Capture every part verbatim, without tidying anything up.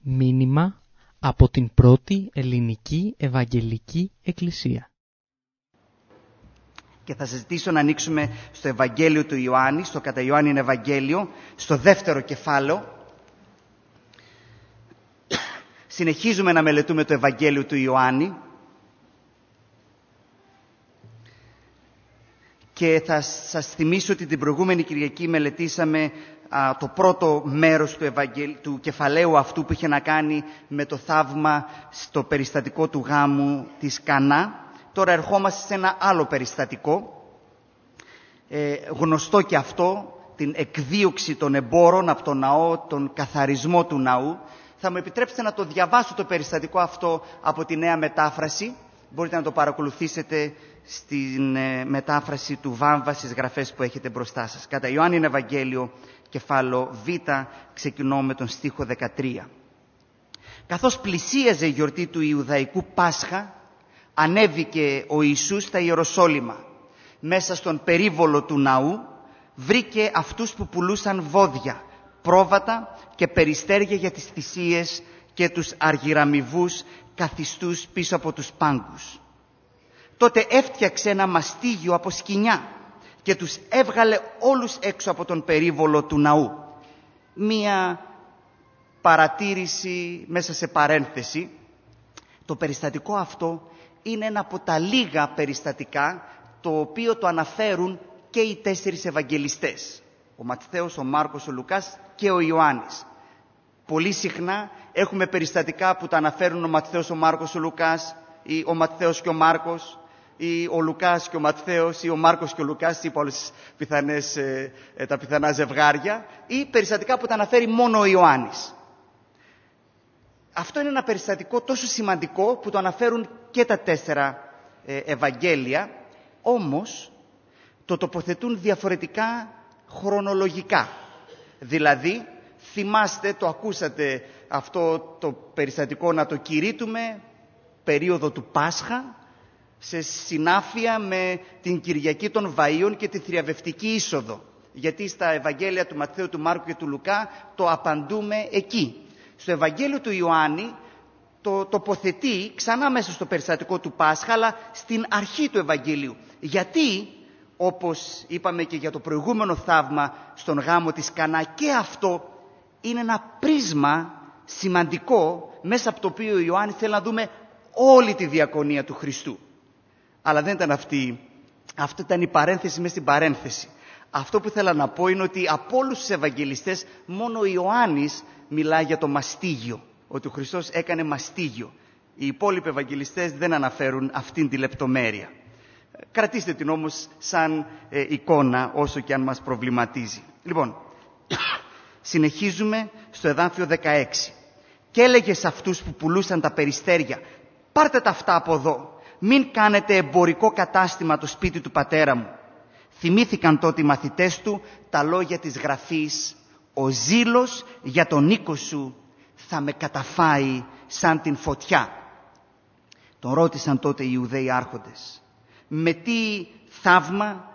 Μήνυμα από την πρώτη ελληνική Ευαγγελική Εκκλησία. Και θα σας ζητήσω να ανοίξουμε στο Ευαγγέλιο του Ιωάννη, στο κατά Ιωάννην Ευαγγέλιο, στο δεύτερο κεφάλαιο. Συνεχίζουμε να μελετούμε το Ευαγγέλιο του Ιωάννη και θα σας θυμίσω ότι την προηγούμενη Κυριακή μελετήσαμε α, το πρώτο μέρος του, Ευαγγελ... του κεφαλαίου αυτού που είχε να κάνει με το θαύμα στο περιστατικό του γάμου της Κανά. Τώρα ερχόμαστε σε ένα άλλο περιστατικό, ε, γνωστό και αυτό, την εκδίωξη των εμπόρων από τον ναό, τον καθαρισμό του ναού. Θα μου επιτρέψετε να το διαβάσω το περιστατικό αυτό από τη Νέα Μετάφραση. Μπορείτε να το παρακολουθήσετε στην ε, μετάφραση του Βάμβα στις γραφές που έχετε μπροστά σας. Κατά Ιωάννην Ευαγγέλιο, κεφάλαιο Β, ξεκινώ με τον στίχο δεκατρία. Καθώς πλησίαζε η γιορτή του Ιουδαϊκού Πάσχα, ανέβηκε ο Ιησούς στα Ιεροσόλυμα. Μέσα στον περίβολο του ναού βρήκε αυτούς που πουλούσαν βόδια, πρόβατα και περιστέρια για τις θυσίες και τους αργυραμοιβούς καθιστούς πίσω από τους πάγκους. Τότε έφτιαξε ένα μαστίγιο από σκοινιά και τους έβγαλε όλους έξω από τον περίβολο του ναού. Μία παρατήρηση μέσα σε παρένθεση. Το περιστατικό αυτό είναι ένα από τα λίγα περιστατικά το οποίο το αναφέρουν και οι τέσσερις Ευαγγελιστές. Ο Ματθαίος, ο Μάρκος, ο Λουκάς και ο Ιωάννης. Πολύ συχνά έχουμε περιστατικά που τα αναφέρουν ο Ματθαίος, ο Μάρκος, ο Λουκάς, ή ο Ματθαίος και ο Μάρκος, ή ο Λουκάς και ο Ματθαίος, ή ο Μάρκος και ο Λουκάς, είπα όλες πιθανές, ε, ε, τα πιθανά ζευγάρια, ή περιστατικά που τα αναφέρει μόνο ο Ιωάννης. Αυτό είναι ένα περιστατικό τόσο σημαντικό που το αναφέρουν και τα τέσσερα ε, Ευαγγέλια, όμως το τοποθετούν διαφορετικά χρονολογικά. Δηλαδή, θυμάστε, το ακούσατε αυτό το περιστατικό να το κηρύττουμε, περίοδο του Πάσχα, σε συνάφεια με την Κυριακή των Βαΐων και τη θριαβευτική είσοδο. Γιατί στα Ευαγγέλια του Ματθαίου, του Μάρκου και του Λουκά το απαντούμε εκεί. Στο Ευαγγέλιο του Ιωάννη το τοποθετεί ξανά μέσα στο περιστατικό του Πάσχα, αλλά στην αρχή του Ευαγγελίου. Γιατί, όπως είπαμε και για το προηγούμενο θαύμα στον γάμο της Κανά, και αυτό είναι ένα πρίσμα σημαντικό μέσα από το οποίο ο Ιωάννης θέλει να δούμε όλη τη διακονία του Χριστού. Αλλά δεν ήταν αυτή, αυτή ήταν η παρένθεση μέσα στην παρένθεση. Αυτό που θέλω να πω είναι ότι από όλους τους Ευαγγελιστές μόνο ο Ιωάννης μιλάει για το μαστίγιο, ότι ο Χριστός έκανε μαστίγιο. Οι υπόλοιποι Ευαγγελιστές δεν αναφέρουν αυτήν τη λεπτομέρεια. Κρατήστε την όμως σαν ε, εικόνα, όσο και αν μας προβληματίζει. Λοιπόν, συνεχίζουμε στο εδάφιο δεκαέξι. Και έλεγε σε αυτούς που πουλούσαν τα περιστέρια, πάρτε τα αυτά από εδώ, μην κάνετε εμπορικό κατάστημα το σπίτι του πατέρα μου. Θυμήθηκαν τότε οι μαθητές του τα λόγια της Γραφής, ο ζήλος για τον οίκο σου θα με καταφάει σαν την φωτιά. Τον ρώτησαν τότε οι Ιουδαίοι άρχοντες, με τι θαύμα?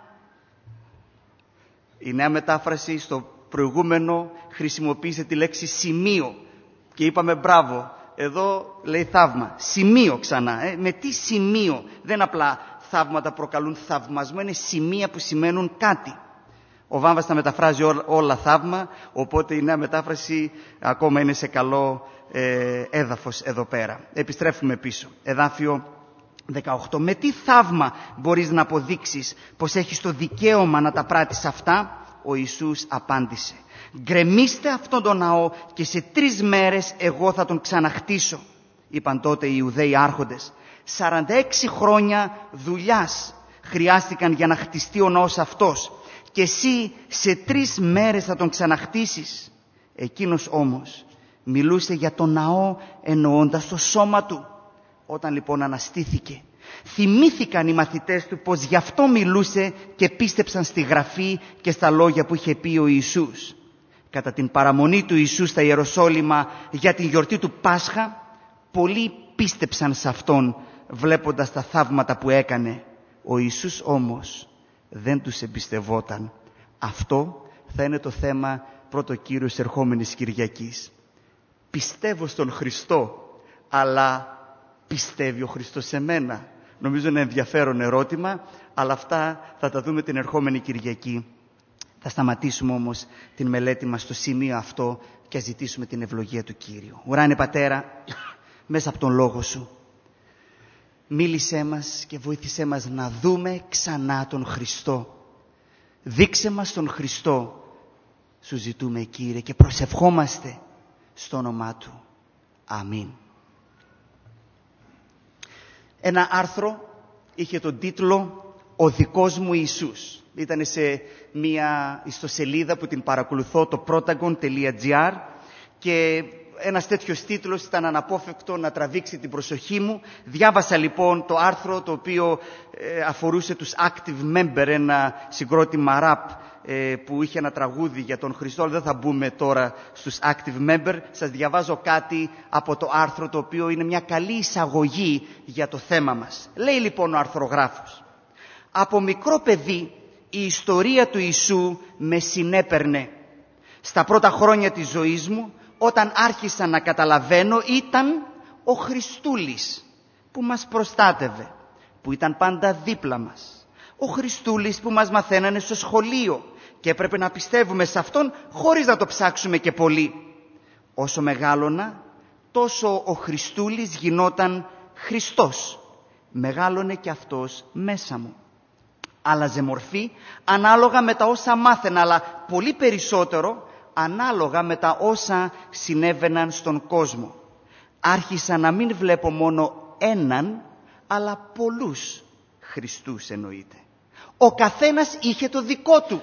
Η Νέα Μετάφραση στο προηγούμενο χρησιμοποίησε τη λέξη σημείο και είπαμε μπράβο, εδώ λέει θαύμα, σημείο ξανά, ε? με τι σημείο? Δεν απλά θαύματα προκαλούν θαυμασμό, είναι σημεία που σημαίνουν κάτι. Ο Βάμβας τα μεταφράζει ό, όλα θαύμα, οπότε η Νέα Μετάφραση ακόμα είναι σε καλό ε, έδαφος εδώ πέρα. Επιστρέφουμε πίσω. Εδάφιο δεκαοκτώ. Με τι θαύμα μπορείς να αποδείξεις πως έχεις το δικαίωμα να τα πράττεις αυτά? Ο Ιησούς απάντησε, γκρεμίστε αυτόν τον ναό και σε τρεις μέρες εγώ θα τον ξαναχτίσω. Είπαν τότε οι Ιουδαίοι άρχοντες, σαράντα έξι χρόνια δουλειάς χρειάστηκαν για να χτιστεί ο ναός αυτός και εσύ σε τρεις μέρες θα τον ξαναχτίσεις? Εκείνος όμως μιλούσε για τον ναό εννοώντας το σώμα του. Όταν λοιπόν αναστήθηκε, θυμήθηκαν οι μαθητές του πως γι' αυτό μιλούσε και πίστεψαν στη Γραφή και στα λόγια που είχε πει ο Ιησούς. Κατά την παραμονή του Ιησού στα Ιεροσόλυμα για την γιορτή του Πάσχα, πολλοί πίστεψαν σε Αυτόν βλέποντας τα θαύματα που έκανε. Ο Ιησούς όμως δεν τους πιστεύω στον Χριστό, αλλά πιστεύει ο Χριστός σε μένα? Νομίζω είναι ενδιαφέρον ερώτημα, αλλά αυτά θα τα δούμε την ερχόμενη Κυριακή. Θα σταματήσουμε όμως την μελέτη μας στο σημείο αυτό και ας ζητήσουμε την ευλογία του Κύριου. Ουράνιε Πατέρα, μέσα από τον Λόγο Σου, μίλησέ μας και βοήθησέ μας να δούμε ξανά τον Χριστό. Δείξε μας τον Χριστό, Σου ζητούμε Κύριε, και προσευχόμαστε στο όνομά Του. Αμήν. Ένα άρθρο είχε τον τίτλο «Ο δικός μου Ιησούς». Ήταν σε μια ιστοσελίδα που την παρακολουθώ, το protagon τελεία gr, και ένας τέτοιος τίτλος ήταν αναπόφευκτο να τραβήξει την προσοχή μου. Διάβασα λοιπόν το άρθρο, το οποίο ε, αφορούσε τους active member, ένα συγκρότημα rap ε, που είχε ένα τραγούδι για τον Χριστό. Δεν θα μπούμε τώρα στους active member. Σας διαβάζω κάτι από το άρθρο, το οποίο είναι μια καλή εισαγωγή για το θέμα μας. Λέει λοιπόν ο αρθρογράφος: «Από μικρό παιδί η ιστορία του Ιησού με συνέπαιρνε. Στα πρώτα χρόνια της ζωής μου, όταν άρχισα να καταλαβαίνω, ήταν ο Χριστούλης που μας προστάτευε, που ήταν πάντα δίπλα μας. Ο Χριστούλης που μας μαθαίνανε στο σχολείο και έπρεπε να πιστεύουμε σε Αυτόν χωρίς να το ψάξουμε και πολύ. Όσο μεγάλωνα, τόσο ο Χριστούλης γινόταν Χριστός. Μεγάλωνε και Αυτός μέσα μου. Άλλαζε μορφή ανάλογα με τα όσα μάθαινα, αλλά πολύ περισσότερο ανάλογα με τα όσα συνέβαιναν στον κόσμο. Άρχισα να μην βλέπω μόνο έναν, αλλά πολλούς Χριστούς εννοείται. Ο καθένας είχε το δικό του,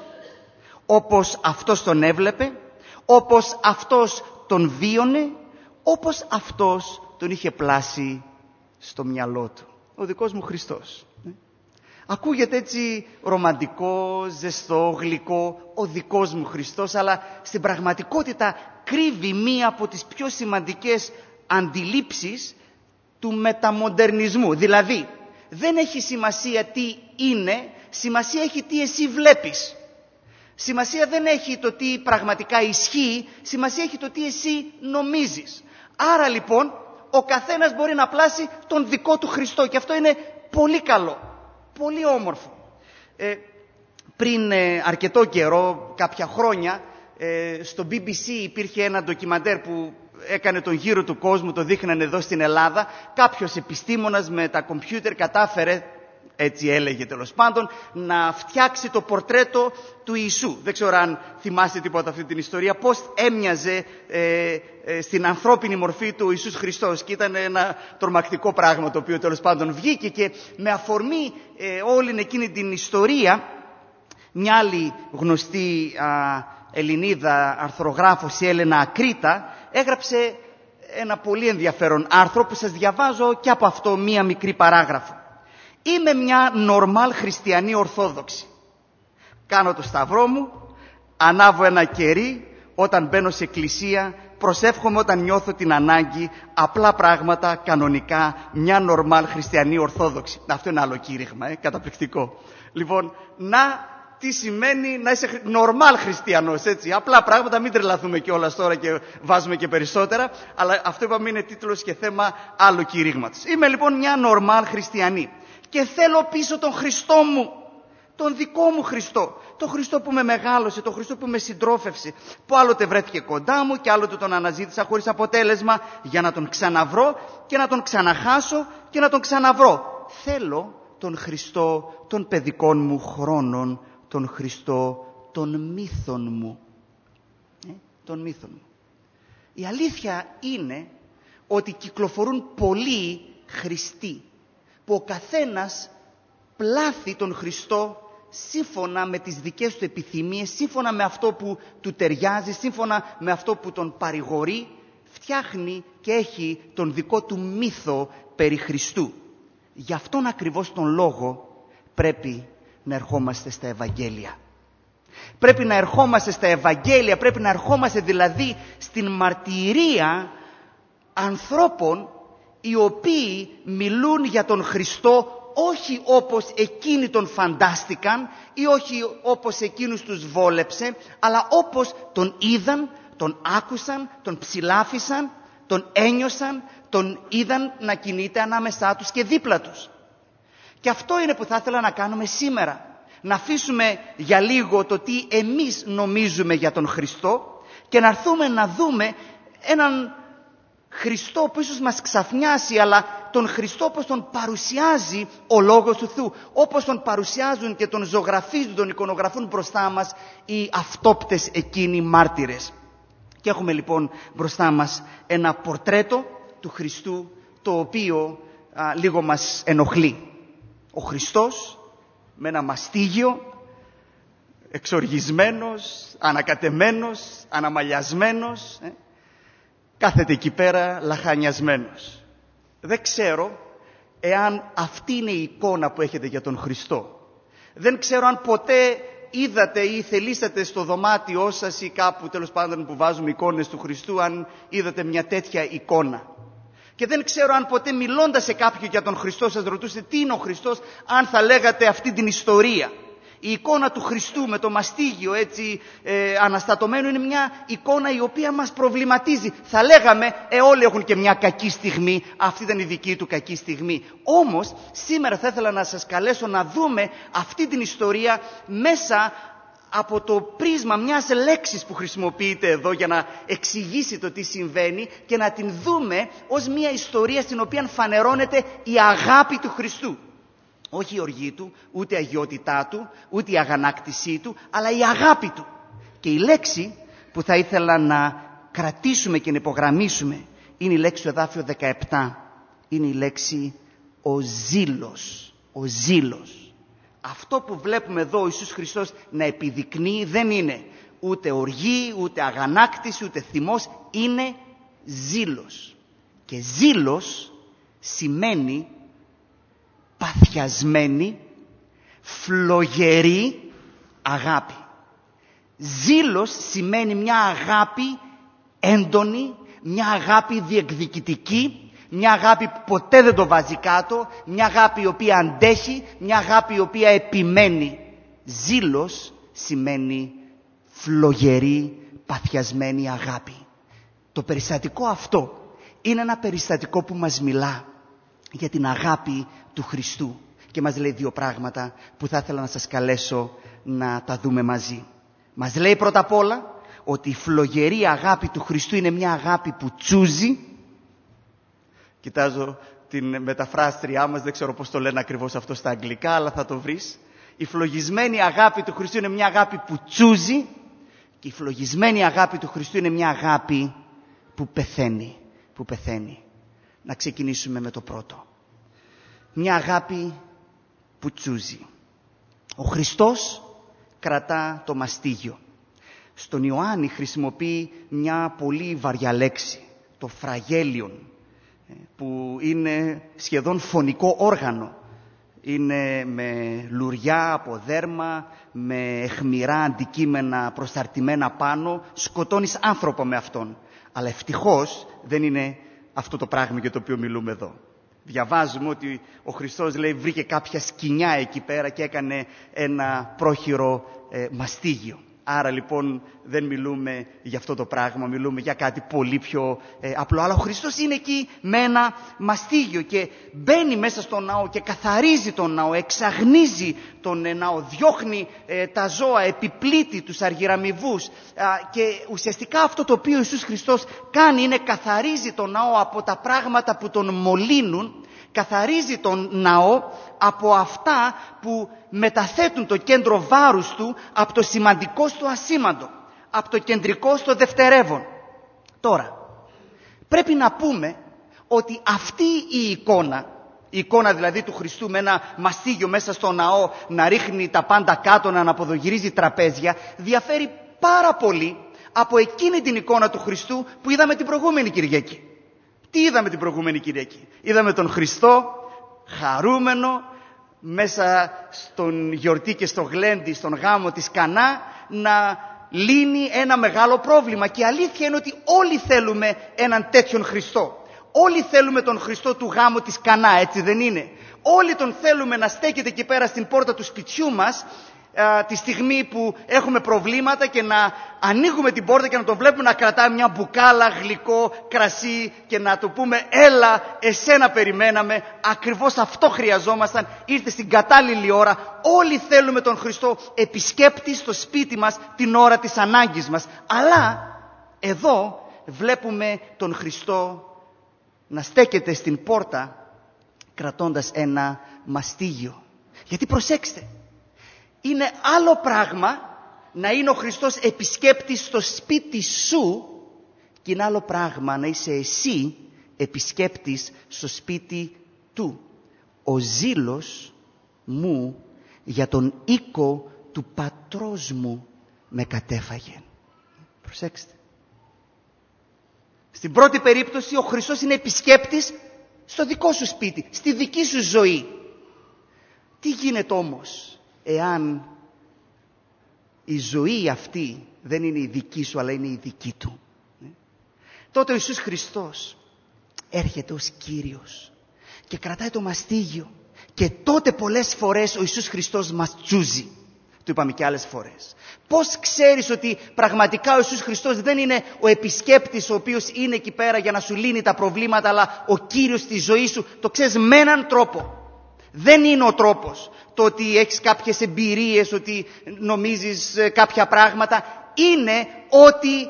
όπως αυτός τον έβλεπε, όπως αυτός τον βίωνε, όπως αυτός τον είχε πλάσει στο μυαλό του. Ο δικός μου Χριστός. Ακούγεται έτσι ρομαντικό, ζεστό, γλυκό, ο δικός μου Χριστός, αλλά στην πραγματικότητα κρύβει μία από τις πιο σημαντικές αντιλήψεις του μεταμοντερνισμού. Δηλαδή, δεν έχει σημασία τι είναι, σημασία έχει τι εσύ βλέπεις. Σημασία δεν έχει το τι πραγματικά ισχύει, σημασία έχει το τι εσύ νομίζεις. Άρα λοιπόν, ο καθένας μπορεί να πλάσει τον δικό του Χριστό, και αυτό είναι πολύ καλό. Πολύ όμορφο. Ε, πριν ε, αρκετό καιρό, κάποια χρόνια, ε, στο μπι μπι σι υπήρχε ένα ντοκιμαντέρ που έκανε τον γύρο του κόσμου, το δείχνανε εδώ στην Ελλάδα. Κάποιος επιστήμονας με τα κομπιούτερ κατάφερε, έτσι έλεγε τέλος πάντων, να φτιάξει το πορτρέτο του Ιησού. Δεν ξέρω αν θυμάστε τίποτα αυτή την ιστορία, πώς έμοιαζε ε, ε, στην ανθρώπινη μορφή του Ιησούς Χριστός, και ήταν ένα τρομακτικό πράγμα το οποίο τέλος πάντων βγήκε, και με αφορμή ε, όλη εκείνη την ιστορία, μια άλλη γνωστή α, Ελληνίδα αρθρογράφος, η Έλενα Ακρίτα, έγραψε ένα πολύ ενδιαφέρον άρθρο που σας διαβάζω και από αυτό μία μικρή παράγραφο. Είμαι μια νορμάλ χριστιανή ορθόδοξη. Κάνω το σταυρό μου, ανάβω ένα κερί όταν μπαίνω σε εκκλησία, προσεύχομαι όταν νιώθω την ανάγκη, απλά πράγματα, κανονικά, μια νορμάλ χριστιανή ορθόδοξη. Αυτό είναι άλλο κήρυγμα, ε, καταπληκτικό. Λοιπόν, να τι σημαίνει να είσαι νορμάλ χριστιανός, έτσι. Απλά πράγματα, μην τρελαθούμε κιόλας τώρα και βάζουμε και περισσότερα, αλλά αυτό είπαμε είναι τίτλος και θέμα άλλου κηρύγματος. Είμαι λοιπόν μια νορμάλ χριστιανή. Και θέλω πίσω τον Χριστό μου, τον δικό μου Χριστό, τον Χριστό που με μεγάλωσε, τον Χριστό που με συντρόφευσε, που άλλοτε βρέθηκε κοντά μου και άλλοτε τον αναζήτησα χωρίς αποτέλεσμα, για να τον ξαναβρω και να τον ξαναχάσω και να τον ξαναβρω. Θέλω τον Χριστό των παιδικών μου χρόνων, τον Χριστό των μύθων μου. Ε, των μύθων μου. Η αλήθεια είναι ότι κυκλοφορούν πολλοί Χριστοί, που ο καθένας πλάθει τον Χριστό σύμφωνα με τις δικές του επιθυμίες, σύμφωνα με αυτό που του ταιριάζει, σύμφωνα με αυτό που τον παρηγορεί, φτιάχνει και έχει τον δικό του μύθο περί Χριστού. Γι' αυτόν ακριβώς τον λόγο πρέπει να ερχόμαστε στα Ευαγγέλια. Πρέπει να ερχόμαστε στα Ευαγγέλια, πρέπει να ερχόμαστε δηλαδή στην μαρτυρία ανθρώπων οι οποίοι μιλούν για τον Χριστό όχι όπως εκείνοι τον φαντάστηκαν ή όχι όπως εκείνους τους βόλεψε, αλλά όπως τον είδαν, τον άκουσαν, τον ψηλάφισαν, τον ένιωσαν, τον είδαν να κινείται ανάμεσά τους και δίπλα τους. Και αυτό είναι που θα ήθελα να κάνουμε σήμερα. Να αφήσουμε για λίγο το τι εμείς νομίζουμε για τον Χριστό και να έρθουμε να δούμε έναν Χριστό που ίσως μας ξαφνιάσει, αλλά τον Χριστό όπως τον παρουσιάζει ο Λόγος του Θεού, όπως τον παρουσιάζουν και τον ζωγραφίζουν, τον εικονογραφούν μπροστά μας οι αυτόπτες εκείνοι μάρτυρες. Και έχουμε λοιπόν μπροστά μας ένα πορτρέτο του Χριστού, το οποίο α, λίγο μας ενοχλεί. Ο Χριστός με ένα μαστίγιο, εξοργισμένος, ανακατεμένος, αναμαλιασμένος, ε, κάθεται εκεί πέρα λαχανιασμένος. Δεν ξέρω εάν αυτή είναι η εικόνα που έχετε για τον Χριστό. Δεν ξέρω αν ποτέ είδατε ή θελήσατε στο δωμάτιό σας ή κάπου τέλος πάντων που βάζουμε εικόνες του Χριστού, αν είδατε μια τέτοια εικόνα. Και δεν ξέρω αν ποτέ μιλώντας σε κάποιον για τον Χριστό σας ρωτούσατε τι είναι ο Χριστός, αν θα λέγατε αυτή την ιστορία. Η εικόνα του Χριστού με το μαστίγιο έτσι ε, αναστατωμένο είναι μια εικόνα η οποία μας προβληματίζει. Θα λέγαμε, ε όλοι έχουν και μια κακή στιγμή, αυτή ήταν η δική του κακή στιγμή. Όμως σήμερα θα ήθελα να σας καλέσω να δούμε αυτή την ιστορία μέσα από το πρίσμα μιας λέξης που χρησιμοποιείται εδώ για να εξηγήσει το τι συμβαίνει και να την δούμε ως μια ιστορία στην οποία φανερώνεται η αγάπη του Χριστού. Όχι η οργή του, ούτε η αγιότητά του, ούτε η αγανάκτησή του, αλλά η αγάπη του. Και η λέξη που θα ήθελα να κρατήσουμε και να υπογραμμίσουμε είναι η λέξη του εδάφιο δεκαεπτά. Είναι η λέξη ο ζήλος. Ο ζήλος. Αυτό που βλέπουμε εδώ ο Ιησούς Χριστός να επιδεικνύει δεν είναι ούτε οργή, ούτε αγανάκτηση, ούτε θυμός. Είναι ζήλος. Και ζήλος σημαίνει παθιασμένη, φλογερή αγάπη. Ζήλος σημαίνει μια αγάπη έντονη, μια αγάπη διεκδικητική, μια αγάπη που ποτέ δεν το βάζει κάτω, μια αγάπη η οποία αντέχει, μια αγάπη η οποία επιμένει. Ζήλος σημαίνει φλογερή, παθιασμένη αγάπη. Το περιστατικό αυτό είναι ένα περιστατικό που μας μιλά για την αγάπη του Χριστού και μας λέει δύο πράγματα που θα ήθελα να σας καλέσω να τα δούμε μαζί. Μας λέει πρώτα απ' όλα ότι η φλογερή αγάπη του Χριστού είναι μια αγάπη που τσούζει. Κοιτάζω την μεταφράστριά μας, δεν ξέρω πώς το λένε ακριβώς αυτό στα αγγλικά, αλλά θα το βρεις. Η φλογισμένη αγάπη του Χριστού είναι μια αγάπη που τσούζει και η φλογισμένη αγάπη του Χριστού είναι μια αγάπη που πεθαίνει. Που πεθαίνει. Να ξεκινήσουμε με το πρώτο. Μια αγάπη που τσούζει. Ο Χριστός κρατά το μαστίγιο. Στον Ιωάννη χρησιμοποιεί μια πολύ βαριά λέξη, το φραγέλιον, που είναι σχεδόν φωνικό όργανο. Είναι με λουριά από δέρμα, με αιχμηρά αντικείμενα προσταρτημένα πάνω, σκοτώνεις άνθρωπο με αυτόν. Αλλά ευτυχώς δεν είναι αυτό το πράγμα για το οποίο μιλούμε εδώ. Διαβάζουμε ότι ο Χριστός λέει βρήκε κάποια σκοινιά εκεί πέρα και έκανε ένα πρόχειρο ε, μαστίγιο. Άρα λοιπόν δεν μιλούμε για αυτό το πράγμα, μιλούμε για κάτι πολύ πιο ε, απλό. Αλλά ο Χριστός είναι εκεί με ένα μαστίγιο και μπαίνει μέσα στον ναό και καθαρίζει τον ναό, εξαγνίζει τον ναό, διώχνει ε, τα ζώα, επιπλήττει τους αργυραμοιβούς. Και ουσιαστικά αυτό το οποίο ο Ιησούς Χριστός κάνει είναι καθαρίζει τον ναό από τα πράγματα που τον μολύνουν, καθαρίζει τον ναό από αυτά που μεταθέτουν το κέντρο βάρους του από το σημαντικό στο ασήμαντο, από το κεντρικό στο δευτερεύον. Τώρα, πρέπει να πούμε ότι αυτή η εικόνα, η εικόνα δηλαδή του Χριστού με ένα μαστίγιο μέσα στο ναό να ρίχνει τα πάντα κάτω, να αναποδογυρίζει τραπέζια, διαφέρει πάρα πολύ από εκείνη την εικόνα του Χριστού που είδαμε την προηγούμενη Κυριακή. Τι είδαμε την προηγούμενη Κυριακή? Είδαμε τον Χριστό χαρούμενο μέσα στον γιορτή και στο γλέντι, στον γάμο της Κανά, να λύνει ένα μεγάλο πρόβλημα. Και η αλήθεια είναι ότι όλοι θέλουμε έναν τέτοιον Χριστό. Όλοι θέλουμε τον Χριστό του γάμου της Κανά, έτσι δεν είναι? Όλοι τον θέλουμε να στέκεται εκεί πέρα στην πόρτα του σπιτιού μας, α, τη στιγμή που έχουμε προβλήματα και να ανοίγουμε την πόρτα και να το βλέπουμε να κρατάει μια μπουκάλα γλυκό κρασί και να του πούμε έλα, εσένα περιμέναμε, ακριβώς αυτό χρειαζόμασταν, ήρθε στην κατάλληλη ώρα. Όλοι θέλουμε τον Χριστό επισκέπτη στο σπίτι μας την ώρα της ανάγκης μας. Αλλά εδώ βλέπουμε τον Χριστό να στέκεται στην πόρτα κρατώντας ένα μαστίγιο. Γιατί προσέξτε, είναι άλλο πράγμα να είναι ο Χριστός επισκέπτης στο σπίτι σου και είναι άλλο πράγμα να είσαι εσύ επισκέπτης στο σπίτι του. Ο ζήλος μου για τον οίκο του πατρός μου με κατέφαγε. Προσέξτε. Στην πρώτη περίπτωση ο Χριστός είναι επισκέπτης στο δικό σου σπίτι, στη δική σου ζωή. Τι γίνεται όμως εάν η ζωή αυτή δεν είναι η δική σου αλλά είναι η δική του? Τότε ο Ιησούς Χριστός έρχεται ως Κύριος και κρατάει το μαστίγιο και τότε πολλές φορές ο Ιησούς Χριστός μας τσούζει. Το είπαμε και άλλες φορές. Πώς ξέρεις ότι πραγματικά ο Ιησούς Χριστός δεν είναι ο επισκέπτης ο οποίος είναι εκεί πέρα για να σου λύνει τα προβλήματα, αλλά ο Κύριος της ζωής σου? Το ξέρεις με έναν τρόπο. Δεν είναι ο τρόπος το ότι έχεις κάποιες εμπειρίες, ότι νομίζεις κάποια πράγματα. Είναι ότι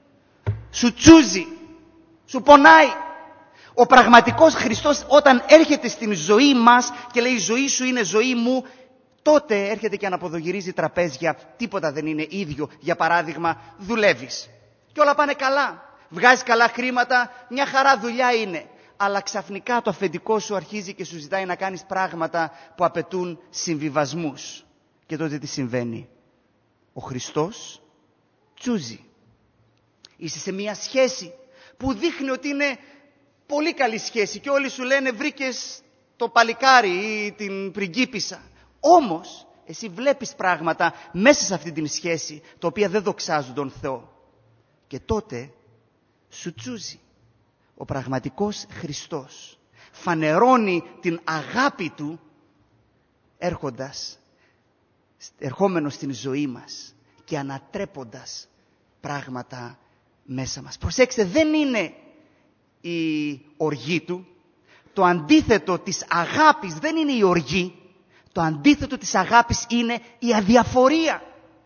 σου τσούζει, σου πονάει. Ο πραγματικός Χριστός όταν έρχεται στην ζωή μας και λέει η ζωή σου είναι ζωή μου, τότε έρχεται και αναποδογυρίζει τραπέζια. Τίποτα δεν είναι ίδιο. Για παράδειγμα, δουλεύεις και όλα πάνε καλά. Βγάζεις καλά χρήματα, μια χαρά δουλειά είναι. Αλλά ξαφνικά το αφεντικό σου αρχίζει και σου ζητάει να κάνεις πράγματα που απαιτούν συμβιβασμούς. Και τότε τι συμβαίνει? Ο Χριστός τσούζει. Είσαι σε μια σχέση που δείχνει ότι είναι πολύ καλή σχέση και όλοι σου λένε βρήκες το παλικάρι ή την πριγκίπισσα. Όμως εσύ βλέπεις πράγματα μέσα σε αυτή την σχέση τα οποία δεν δοξάζουν τον Θεό. Και τότε σου τσούζει. Ο πραγματικός Χριστός φανερώνει την αγάπη Του έρχοντας, ερχόμενος στην ζωή μας και ανατρέποντας πράγματα μέσα μας. Προσέξτε, δεν είναι η οργή Του. Το αντίθετο της αγάπης δεν είναι η οργή. Το αντίθετο της αγάπης είναι η αδιαφορία.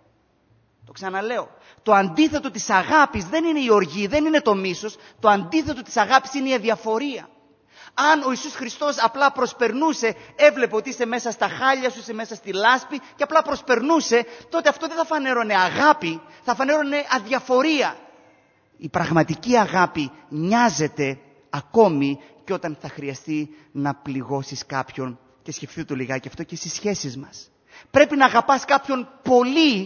Το ξαναλέω. Το αντίθετο της αγάπης δεν είναι η οργή, δεν είναι το μίσος. Το αντίθετο της αγάπης είναι η αδιαφορία. Αν ο Ιησούς Χριστός απλά προσπερνούσε, έβλεπε ότι είσαι μέσα στα χάλια σου, είσαι μέσα στη λάσπη και απλά προσπερνούσε, τότε αυτό δεν θα φανέρωνε αγάπη, θα φανέρωνε αδιαφορία. Η πραγματική αγάπη νοιάζεται ακόμη και όταν θα χρειαστεί να πληγώσεις κάποιον. Και σκεφτείτε το λιγάκι αυτό και στις σχέσεις μας. Πρέπει να αγαπάς κάποιον πολύ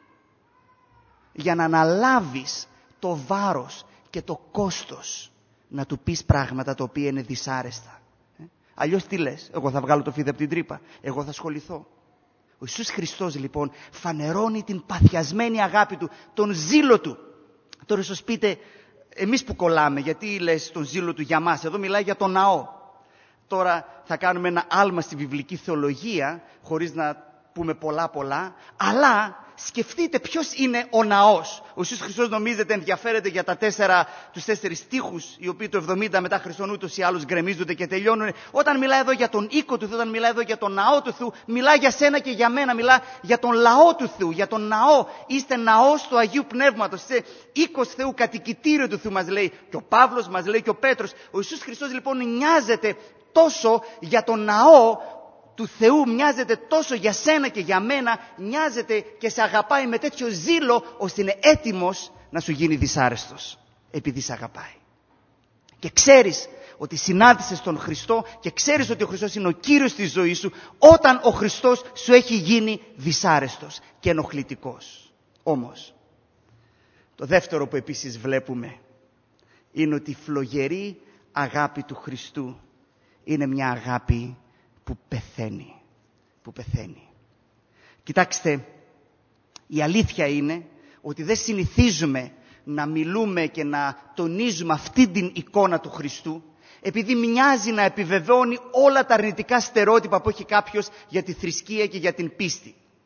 για να αναλάβεις το βάρος και το κόστος να του πεις πράγματα τα οποία είναι δυσάρεστα. Ε? Αλλιώς τι λες? Εγώ θα βγάλω το φίδι από την τρύπα. Εγώ θα ασχοληθώ. Ο Ιησούς Χριστός λοιπόν φανερώνει την παθιασμένη αγάπη Του, τον ζήλο Του. Τώρα ίσως πείτε, εμείς που κολλάμε, γιατί λες τον ζήλο Του για μας? Εδώ μιλάει για τον ναό. Τώρα θα κάνουμε ένα άλμα στη βιβλική θεολογία, χωρίς να πούμε πολλά πολλά, αλλά σκεφτείτε ποιος είναι ο ναός. Ο Ιησούς Χριστός νομίζετε ενδιαφέρεται για τα τέσσερα, τους τέσσερις στίχους, οι οποίοι το εβδομήντα μετά Χριστόν ούτως ή άλλως γκρεμίζονται και τελειώνουν. Όταν μιλάει εδώ για τον οίκο του Θεού, όταν μιλάει εδώ για τον ναό του Θεού, μιλάει για σένα και για μένα, μιλάει για τον λαό του Θεού, για τον ναό. Είστε ναός του Αγίου Πνεύματος, είστε οίκος Θεού, κατοικητήριο του Θεού μας λέει και ο Παύλος, μας λέει και ο Πέτρος. Ο Ιησούς Χριστός λοιπόν νοιάζεται τόσο για τον ναό του Θεού, μοιάζεται τόσο για σένα και για μένα, νοιάζεται και σε αγαπάει με τέτοιο ζήλο ώστε είναι έτοιμος να σου γίνει δυσάρεστος επειδή σε αγαπάει. Και ξέρεις ότι συνάντησες τον Χριστό και ξέρεις ότι ο Χριστός είναι ο Κύριος της ζωής σου όταν ο Χριστός σου έχει γίνει δυσάρεστος και ενοχλητικός. Όμως το δεύτερο που επίσης βλέπουμε είναι ότι η φλογερή αγάπη του Χριστού είναι μια αγάπη που πεθαίνει. Που πεθαίνει. Κοιτάξτε, η αλήθεια είναι ότι δεν συνηθίζουμε να μιλούμε και να τονίζουμε αυτή την εικόνα του Χριστού, επειδή μοιάζει να επιβεβαιώνει όλα τα αρνητικά στερεότυπα που έχει κάποιος για τη θρησκεία και για την πίστη.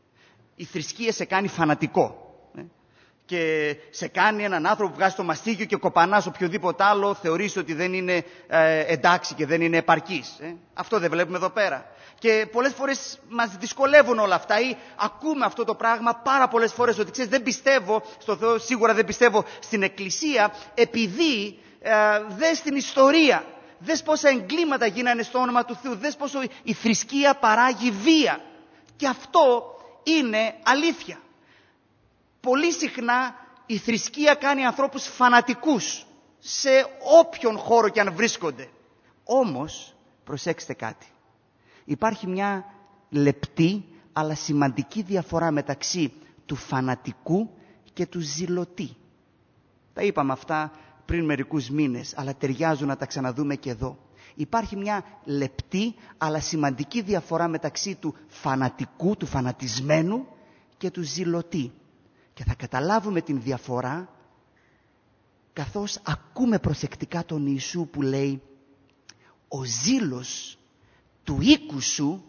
η θρησκεία σε κάνει φανατικό. Και σε κάνει έναν άνθρωπο που βγάζει το μαστίγιο και κοπανάς οποιοδήποτε άλλο θεωρείς ότι δεν είναι ε, εντάξει και δεν είναι επαρκής. Ε. Αυτό δεν βλέπουμε εδώ πέρα. Και πολλές φορές μας δυσκολεύουν όλα αυτά ή ακούμε αυτό το πράγμα πάρα πολλές φορές ότι ξέρεις δεν πιστεύω στο Θεό, σίγουρα δεν πιστεύω στην Εκκλησία επειδή ε, δες την ιστορία, δες πόσα εγκλήματα γίνανε στο όνομα του Θεού, δες πόσο η θρησκεία παράγει βία. Και αυτό είναι αλήθεια. Πολύ συχνά η θρησκεία κάνει ανθρώπους φανατικούς σε όποιον χώρο και αν βρίσκονται. Όμως, προσέξτε κάτι. Υπάρχει μια λεπτή αλλά σημαντική διαφορά μεταξύ του φανατικού και του ζηλωτή. Τα είπαμε αυτά πριν μερικούς μήνες, αλλά ταιριάζουν να τα ξαναδούμε και εδώ. Υπάρχει μια λεπτή αλλά σημαντική διαφορά μεταξύ του φανατικού, του φανατισμένου και του ζηλωτή. Και θα καταλάβουμε την διαφορά καθώς ακούμε προσεκτικά τον Ιησού που λέει «Ο ζήλος του οίκου σου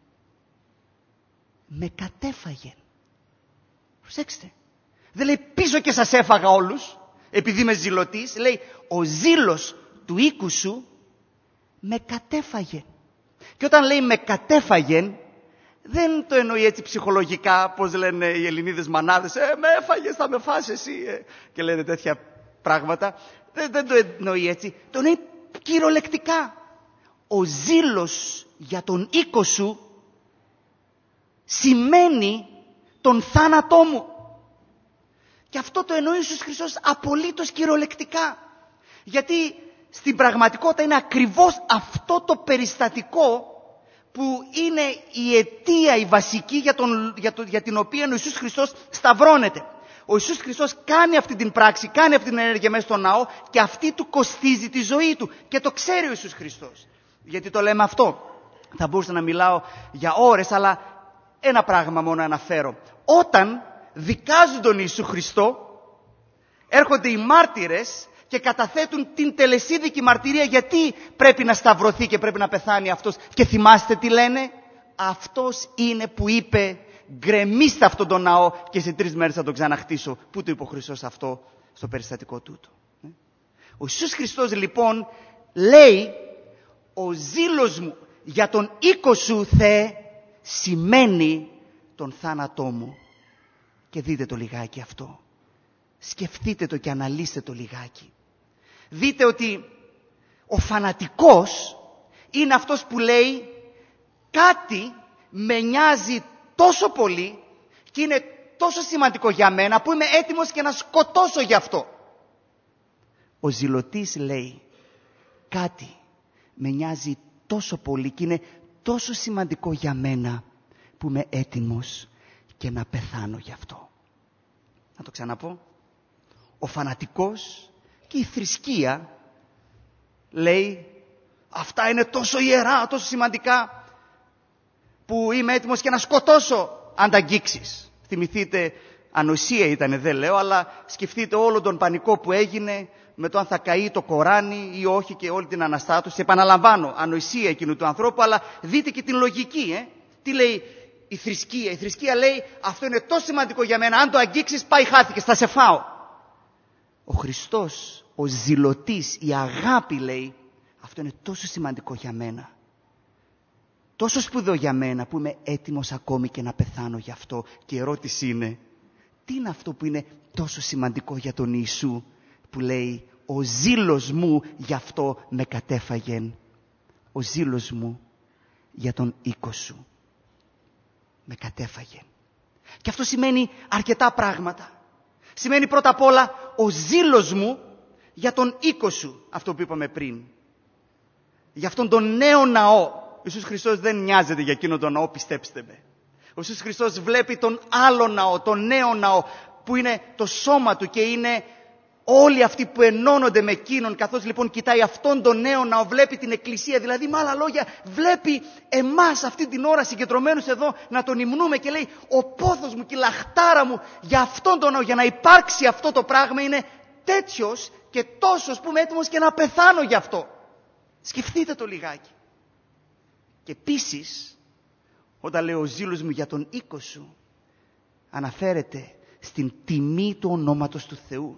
με κατέφαγε». Προσέξτε. Δεν λέει πίσω και σας έφαγα όλους επειδή είμαι ζηλωτής. Λέει «Ο ζήλος του οίκου σου με κατέφαγε». Και όταν λέει «με κατέφαγε», δεν το εννοεί έτσι ψυχολογικά, πώς λένε οι Ελληνίδες μανάδες, «Ε, με έφαγες, θα με φας εσύ», ε, και λένε τέτοια πράγματα. Δεν, δεν το εννοεί έτσι. Το εννοεί κυριολεκτικά. Ο ζήλος για τον οίκο σου σημαίνει τον θάνατό μου. Και αυτό το εννοεί ο Ιησούς Χριστός απολύτως κυριολεκτικά. Γιατί στην πραγματικότητα είναι ακριβώς αυτό το περιστατικό που είναι η αιτία, η βασική για, τον, για, το, για την οποία ο Ιησούς Χριστός σταυρώνεται. Ο Ιησούς Χριστός κάνει αυτή την πράξη, κάνει αυτή την ενέργεια μέσα στο ναό και αυτή του κοστίζει τη ζωή του. Και το ξέρει ο Ιησούς Χριστός. Γιατί το λέμε αυτό. Θα μπορούσα να μιλάω για ώρες, αλλά ένα πράγμα μόνο αναφέρω. Όταν δικάζουν τον Ιησού Χριστό, έρχονται οι μάρτυρες και καταθέτουν την τελεσίδικη μαρτυρία γιατί πρέπει να σταυρωθεί και πρέπει να πεθάνει αυτός. Και θυμάστε τι λένε? Αυτός είναι που είπε γκρεμίστε αυτόν τον ναό και σε τρεις μέρες θα τον ξαναχτίσω. Πού το είπε ο Χριστός αυτό στο περιστατικό τούτο? Ο Ιησούς Χριστός λοιπόν λέει ο ζήλος μου για τον οίκο σου Θεέ σημαίνει τον θάνατό μου. Και δείτε το λιγάκι αυτό. Σκεφτείτε το και αναλύστε το λιγάκι. Δείτε ότι ο φανατικός είναι αυτός που λέει κάτι με νοιάζει τόσο πολύ και είναι τόσο σημαντικό για μένα που είμαι έτοιμος και να σκοτώσω γι' αυτό. Ο ζηλωτής λέει κάτι με νοιάζει τόσο πολύ και είναι τόσο σημαντικό για μένα που είμαι έτοιμος και να πεθάνω γι' αυτό. Να το ξαναπώ. Ο φανατικός και η θρησκεία λέει αυτά είναι τόσο ιερά, τόσο σημαντικά που είμαι έτοιμος και να σκοτώσω αν τα αγγίξεις. Θυμηθείτε, ανοησία ήταν δεν λέω, αλλά σκεφτείτε όλο τον πανικό που έγινε με το αν θα καεί το Κοράνι ή όχι και όλη την αναστάτωση. Επαναλαμβάνω, ανοησία εκείνου του ανθρώπου, αλλά δείτε και την λογική. Ε? Τι λέει η θρησκεία? Η θρησκεία λέει αυτό είναι τόσο σημαντικό για μένα, αν το αγγίξεις πάει χάθηκες, θα σε φάω. Ο Χριστός, ο ζηλωτής, η αγάπη λέει αυτό είναι τόσο σημαντικό για μένα. Τόσο σπουδαίο για μένα που είμαι έτοιμος ακόμη και να πεθάνω γι' αυτό. Και η ερώτηση είναι, τι είναι αυτό που είναι τόσο σημαντικό για τον Ιησού που λέει ο ζήλος μου γι' αυτό με κατέφαγεν. Ο ζήλος μου για τον οίκο σου με κατέφαγεν. Και αυτό σημαίνει αρκετά πράγματα. Σημαίνει πρώτα απ' όλα ο ζήλος μου για τον οίκο σου, αυτό που είπαμε πριν. Για αυτόν τον νέο ναό. Ο Ιησούς Χριστός δεν νοιάζεται για εκείνον τον ναό, πιστέψτε με. Ο Ιησούς Χριστός βλέπει τον άλλο ναό, τον νέο ναό, που είναι το σώμα του και είναι όλοι αυτοί που ενώνονται με εκείνον. Καθώς λοιπόν κοιτάει αυτόν τον νέο ναό, βλέπει την Εκκλησία, δηλαδή με άλλα λόγια βλέπει εμάς αυτή την ώρα συγκεντρωμένους εδώ να τον υμνούμε και λέει ο πόθος μου και η λαχτάρα μου για αυτόν τον ναό, για να υπάρξει αυτό το πράγμα είναι τέτοιος και τόσος που είμαι έτοιμος και να πεθάνω γι' αυτό. Σκεφτείτε το λιγάκι. Και επίσης, όταν λέει ο ζήλος μου για τον οίκο σου, αναφέρεται στην τιμή του ονόματος του Θεού.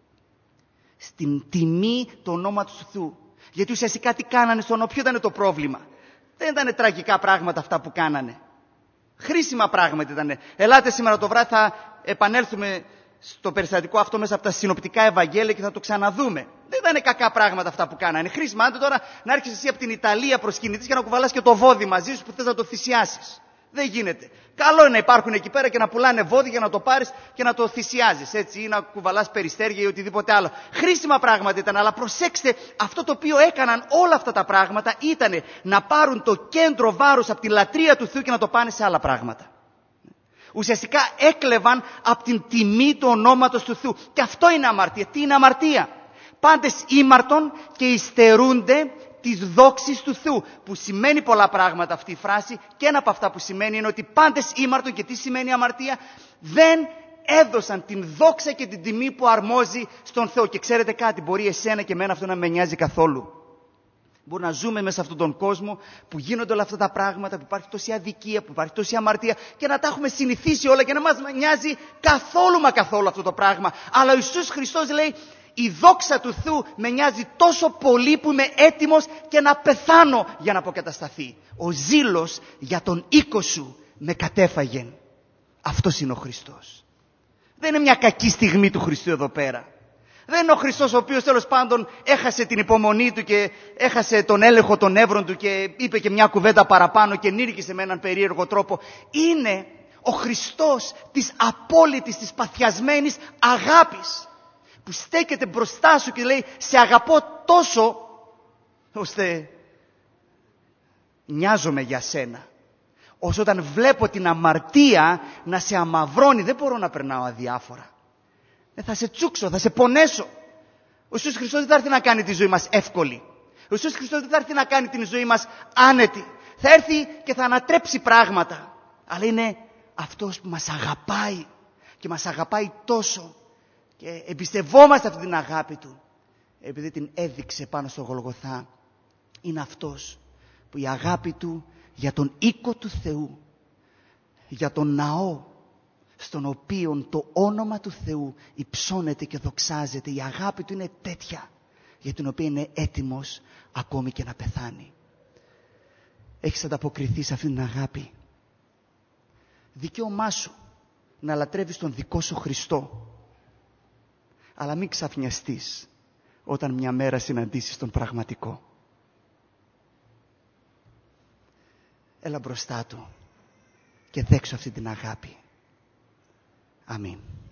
Στην τιμή του ονόματος του Θεού. Γιατί ουσιαστικά τι κάνανε στον ναό, ποιο ήταν το πρόβλημα? Δεν ήταν τραγικά πράγματα αυτά που κάνανε. Χρήσιμα πράγματα ήταν. Ελάτε σήμερα το βράδυ, θα επανέλθουμε στο περιστατικό αυτό μέσα από τα συνοπτικά Ευαγγέλια και θα το ξαναδούμε. Δεν ήταν κακά πράγματα αυτά που κάνανε. Χρήσιμα. Άντε τώρα να έρχεσαι εσύ από την Ιταλία προσκυνητής και να κουβαλάς και το βόδι μαζί σου που θες να το θυσιάσεις. Δεν γίνεται. Καλό είναι να υπάρχουν εκεί πέρα και να πουλάνε βόδι για να το πάρεις και να το θυσιάζεις, έτσι, ή να κουβαλάς περιστέρια ή οτιδήποτε άλλο. Χρήσιμα πράγματα ήταν, αλλά προσέξτε, αυτό το οποίο έκαναν όλα αυτά τα πράγματα ήταν να πάρουν το κέντρο βάρους από τη λατρεία του Θεού και να το πάνε σε άλλα πράγματα. Ουσιαστικά έκλεβαν από την τιμή του ονόματος του Θεού. Και αυτό είναι αμαρτία. Τι είναι αμαρτία? Πάντες ήμαρτον και υστερούνται της δόξης του Θεού. Που σημαίνει πολλά πράγματα αυτή η φράση, και ένα από αυτά που σημαίνει είναι ότι πάντες ήμαρτον, και τι σημαίνει αμαρτία? Δεν έδωσαν την δόξα και την τιμή που αρμόζει στον Θεό. Και ξέρετε κάτι, μπορεί εσένα και εμένα αυτό να με νοιάζει καθόλου. Μπορεί να ζούμε μέσα σε αυτόν τον κόσμο που γίνονται όλα αυτά τα πράγματα, που υπάρχει τόση αδικία, που υπάρχει τόση αμαρτία και να τα έχουμε συνηθίσει όλα και να μας νοιάζει καθόλου μα καθόλου αυτό το πράγμα. Αλλά ο Ιησούς Χριστός λέει, η δόξα του Θεού με νοιάζει τόσο πολύ που είμαι έτοιμος και να πεθάνω για να αποκατασταθεί. Ο ζήλος για τον οίκο σου με κατέφαγε. Αυτός είναι ο Χριστός. Δεν είναι μια κακή στιγμή του Χριστού εδώ πέρα. Δεν είναι ο Χριστός ο οποίος τέλος πάντων έχασε την υπομονή του και έχασε τον έλεγχο των νεύρων του και είπε και μια κουβέντα παραπάνω και νήρκησε με έναν περίεργο τρόπο. Είναι ο Χριστός της απόλυτης, της παθιασμένης αγάπης, που στέκεται μπροστά σου και λέει, σε αγαπώ τόσο ώστε νοιάζομαι για σένα. Όσο όταν βλέπω την αμαρτία να σε αμαυρώνει, δεν μπορώ να περνάω αδιάφορα. Δεν θα σε τσούξω, θα σε πονέσω. Ο Ιησούς Χριστός δεν θα έρθει να κάνει τη ζωή μας εύκολη. Ο Ιησούς Χριστός δεν θα έρθει να κάνει την ζωή μας άνετη. Θα έρθει και θα ανατρέψει πράγματα. Αλλά είναι αυτός που μας αγαπάει και μας αγαπάει τόσο. Και εμπιστευόμαστε αυτή την αγάπη του, επειδή την έδειξε πάνω στο Γολγοθά. Είναι αυτός που η αγάπη του για τον οίκο του Θεού, για τον ναό στον οποίο το όνομα του Θεού υψώνεται και δοξάζεται, η αγάπη του είναι τέτοια για την οποία είναι έτοιμος ακόμη και να πεθάνει. Έχεις ανταποκριθεί σε αυτήν την αγάπη? Δικαίωμά σου να λατρεύεις τον δικό σου Χριστό. Αλλά μην ξαφνιαστείς όταν μια μέρα συναντήσεις τον πραγματικό. Έλα μπροστά του και δέξου αυτή την αγάπη. Αμήν.